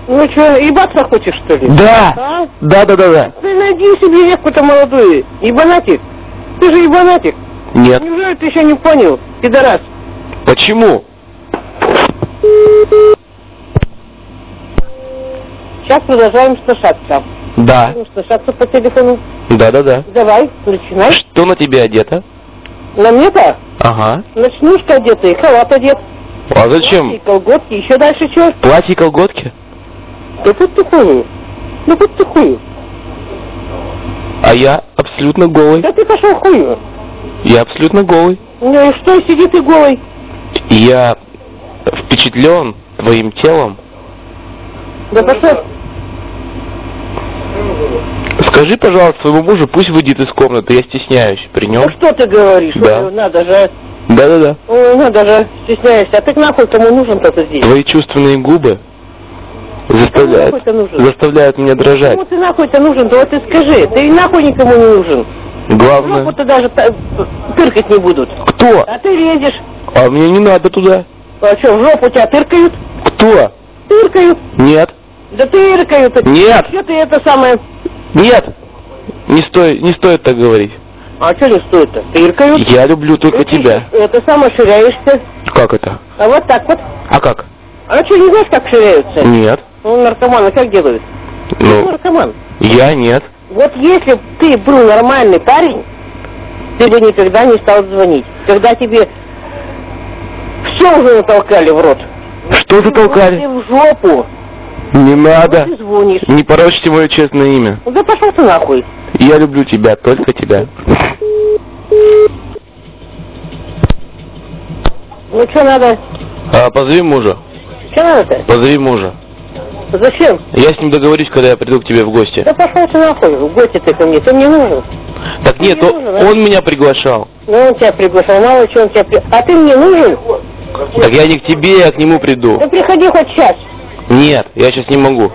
Ну что, ебаться хочешь, что ли? Да! А? Да. Ты найди себе какую-то молодую. Ебанатик. Ты же ебанатик. Нет. Неужели ты еще не понял, пидорас? Почему? Сейчас продолжаем сношаться. Да. Сношаться по телефону. Да. Давай, начинай. Что на тебе одето? На мне-то? Ага. Ночнушка одета и халат одет. А зачем? И колготки, еще дальше что? Платье и колготки? Да будь ты хую. Ну будь ты хую. А я абсолютно голый. Да ты пошел хую. Я абсолютно голый. Ну и что, сидит и голый? Я впечатлен твоим телом. Да пошел. Скажи, пожалуйста, своему мужу, пусть выйдет из комнаты, я стесняюсь при нем. Ну что ты говоришь? Да. Ой, надо же. Да. Ой, надо же, стесняешься. А ты нахуй кому нужен-то здесь? Твои чувственные губы заставляют меня дрожать. Кому ты нахуй-то нужен? Да вот ты скажи. Ты нахуй никому не нужен. Главное... Жопу-то даже тыркать не будут. Кто? А ты лезешь. А мне не надо туда. А что, в жопу тебя тыркают? Кто? Тыркают. Нет. Да тыркают. Нет. Что ты это самое... Нет. Не стоит так говорить. А что не стоит-то? Тыркают. Я люблю только тебя. Это самое ширяешься. Как это? А вот так вот. А как? А что, не знаешь, как ширяются? Нет. Ну, наркоманы как делают? Ну, Ты наркоман. я нет. Вот если бы ты был нормальный парень, ты бы никогда не стал звонить. Когда тебе все уже натолкали в рот. Что затолкали? Ты в жопу. Не надо. Вот ты звонишь. Не порочите мое честное имя. Да пошел ты нахуй. Я люблю тебя, только тебя. Ну что надо? Позови мужа. Что надо-то? Позови мужа. Зачем? Я с ним договорюсь, когда я приду к тебе в гости. Да пошел ты нахуй. В гости ты ко мне. Ты мне нужен. Так нет, мне нужен, а? он меня приглашал. Ну он тебя приглашал. Мало что он тебя А ты мне нужен? Так я не к тебе, я к нему приду. Да приходи хоть сейчас. Нет, я сейчас не могу.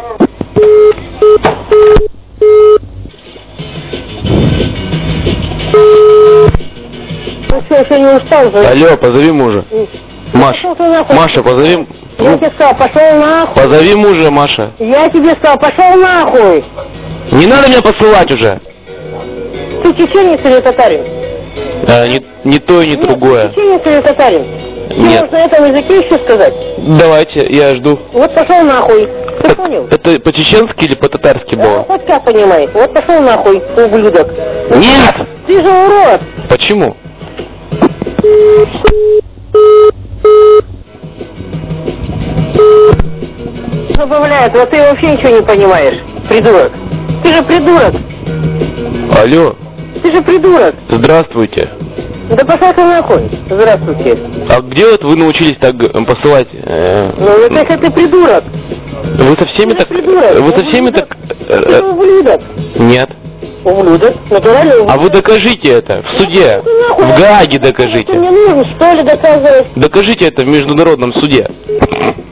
Ну что, еще не устал? Алло, позови мужа. Маша, позови... Я тебе сказал, пошел нахуй. Позови мужа, Маша. Я тебе сказал, пошел нахуй. Не надо меня посылать уже. Ты чеченец или татарин? Не то и не другое. Ты чеченец или татарин? Нет. Ты можешь на этом языке еще сказать? Давайте, я жду. Вот пошел нахуй. Ты понял? Это по-чеченски или по-татарски было? Хоть как понимай. Вот пошел нахуй, ублюдок. Нет! Ты же урод. Почему? Забавляет, вот ты вообще ничего не понимаешь, придурок. Ты же придурок. Алло. Ты же придурок. Здравствуйте. Да пошел ты нахуй. Здравствуйте. А где вот вы научились так посылать? Ну это ты придурок. Вы со всеми так... Вы со всеми так... Ты ублюдок. Нет. Ублюдок, натуральный ублюдок. А вы докажите это в суде. Нахуй, В Гааге ты докажите. мне нужен, что ли, доказывать? Докажите это в международном суде.